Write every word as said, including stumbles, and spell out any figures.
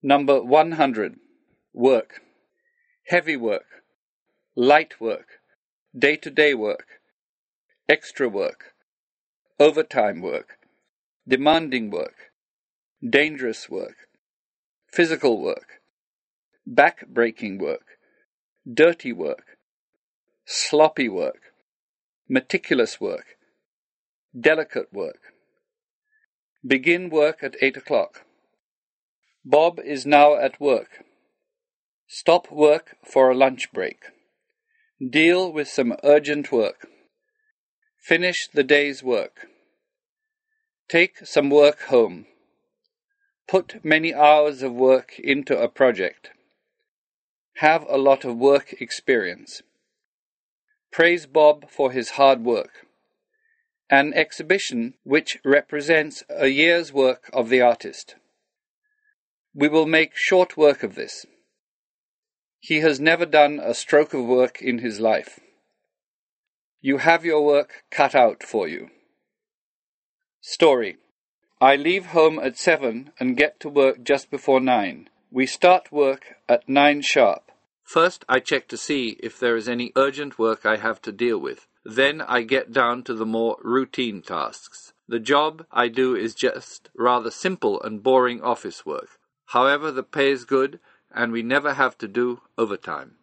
Number one hundred. Work. Heavy work. Light work. Day-to-day work. Extra work. Overtime work. Demanding work. Dangerous work. Physical work. Back-breaking work. Dirty work. Sloppy work. Meticulous work. Delicate work. Begin work at eight o'clock. Bob is now at work. Stop work for a lunch break. Deal with some urgent work. Finish the day's work. Take some work home. Put many hours of work into a project. Have a lot of work experience. Praise Bob for his hard work. An exhibition which represents a year's work of the artist. We will make short work of this. He has never done a stroke of work in his life. You have your work cut out for you. Story. I leave home at seven and get to work just before nine. We start work at nine sharp. First, I check to see if there is any urgent work I have to deal with. Then I get down to the more routine tasks. The job I do is just rather simple and boring office work. However, the pay is good, and we never have to do overtime.